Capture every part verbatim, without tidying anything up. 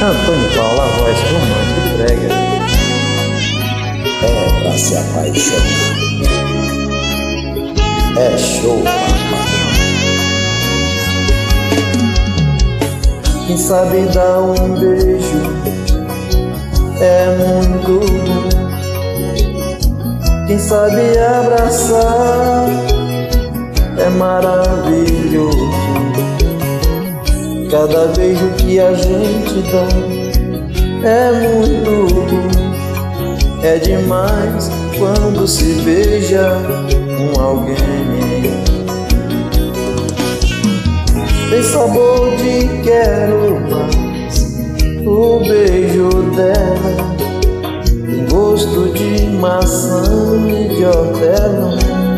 Antônio Paulo, a voz romântica do brega. É pra se apaixonar. É show, papai. Quem sabe dar um beijo é muito bom. Quem sabe abraçar é maravilhoso. Cada beijo que a gente dá é muito bom. É demais quando se beija com alguém. Tem sabor de quero mais. O beijo dela tem gosto de maçã e de hortelã.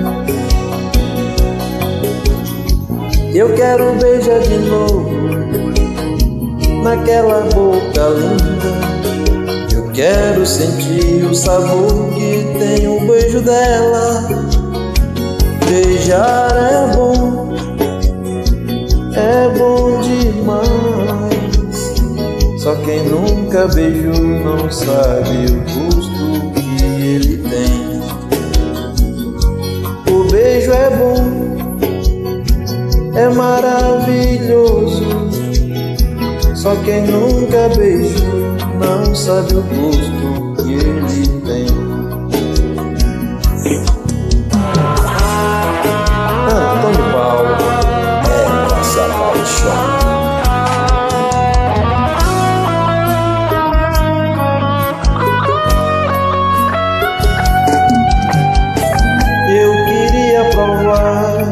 Eu quero beijar de novo naquela boca linda. Eu quero sentir o sabor que tem o beijo dela. Beijar é bom, é bom demais. Só quem nunca beijou não sabe o gosto que ele tem. O beijo é bom, é maravilhoso. Só quem nunca beijou não sabe o gosto que ele tem. Antônio Paulo, É pra se apaixonar. eu queria provar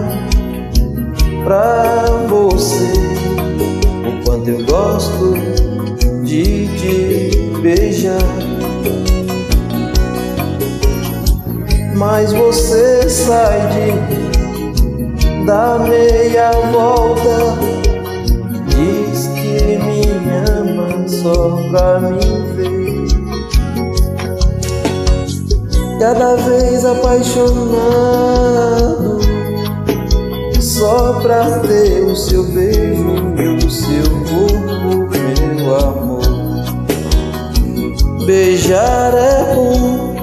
pra você o quanto eu gosto de te beijar. Mas você sai de dá meia volta, diz que me ama só pra me ver. Cada vez apaixonado só pra ter o seu beijo e o seu corpo, meu amor. Beijar é bom,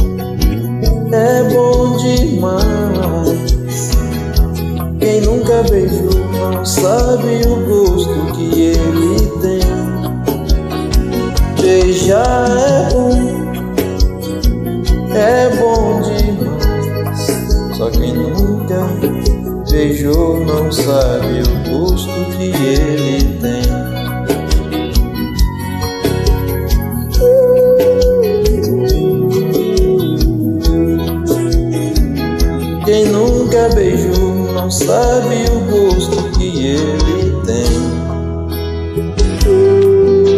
é bom demais. Quem nunca beijou não sabe o gosto que ele tem. Beijar é bom, é bom demais. Só quem nunca beijou não sabe o gosto que ele tem. Quem nunca beijou não sabe o gosto que ele tem.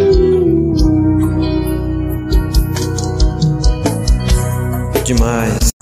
Demais.